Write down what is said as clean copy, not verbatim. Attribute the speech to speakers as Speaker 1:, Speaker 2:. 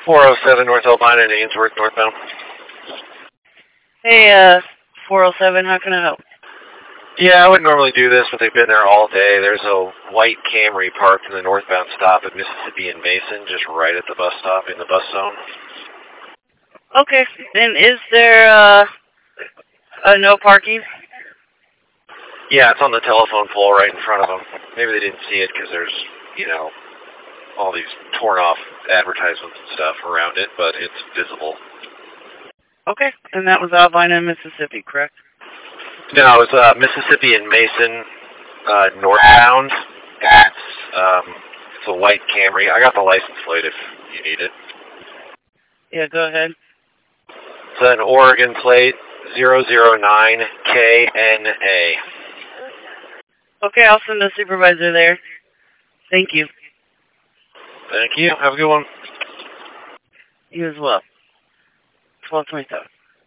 Speaker 1: 407 North Albina and Ainsworth northbound.
Speaker 2: Hey, 407, how can I help?
Speaker 1: Yeah, I wouldn't normally do this, but they've been there all day. There's a white Camry parked in the northbound stop at Mississippi and Mason, just right at the bus stop in the bus zone.
Speaker 2: Okay, and is there, a no parking?
Speaker 1: Yeah, it's on the telephone pole right in front of them. Maybe they didn't see it because there's, you know, all these torn off advertisements and stuff around it, but it's visible.
Speaker 2: Okay, and that was Albina, Mississippi, correct?
Speaker 1: No, it's Mississippi and Mason northbound. And it's a white Camry. I got the license plate if you need it.
Speaker 2: Yeah, go ahead.
Speaker 1: It's an Oregon plate 009KNA.
Speaker 2: Okay, I'll send the supervisor there. Thank you.
Speaker 1: Thank you. Have a good one.
Speaker 2: You as well. 1227.